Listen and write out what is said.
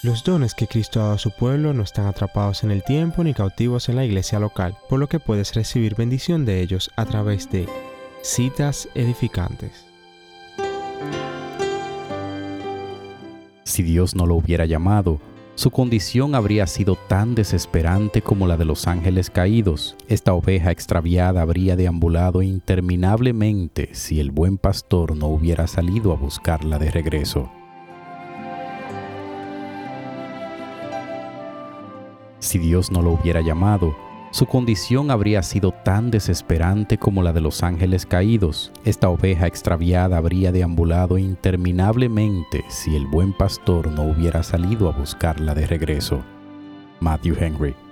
Los dones que Cristo ha dado a su pueblo no están atrapados en el tiempo ni cautivos en la iglesia local, por lo que puedes recibir bendición de ellos a través de citas edificantes. Si Dios no lo hubiera llamado, su condición habría sido tan desesperante como la de los ángeles caídos. Esta oveja extraviada habría deambulado interminablemente si el buen pastor no hubiera salido a buscarla de regreso. Si Dios no lo hubiera llamado, su condición habría sido tan desesperante como la de los ángeles caídos. Esta oveja extraviada habría deambulado interminablemente si el buen pastor no hubiera salido a buscarla de regreso. Matthew Henry.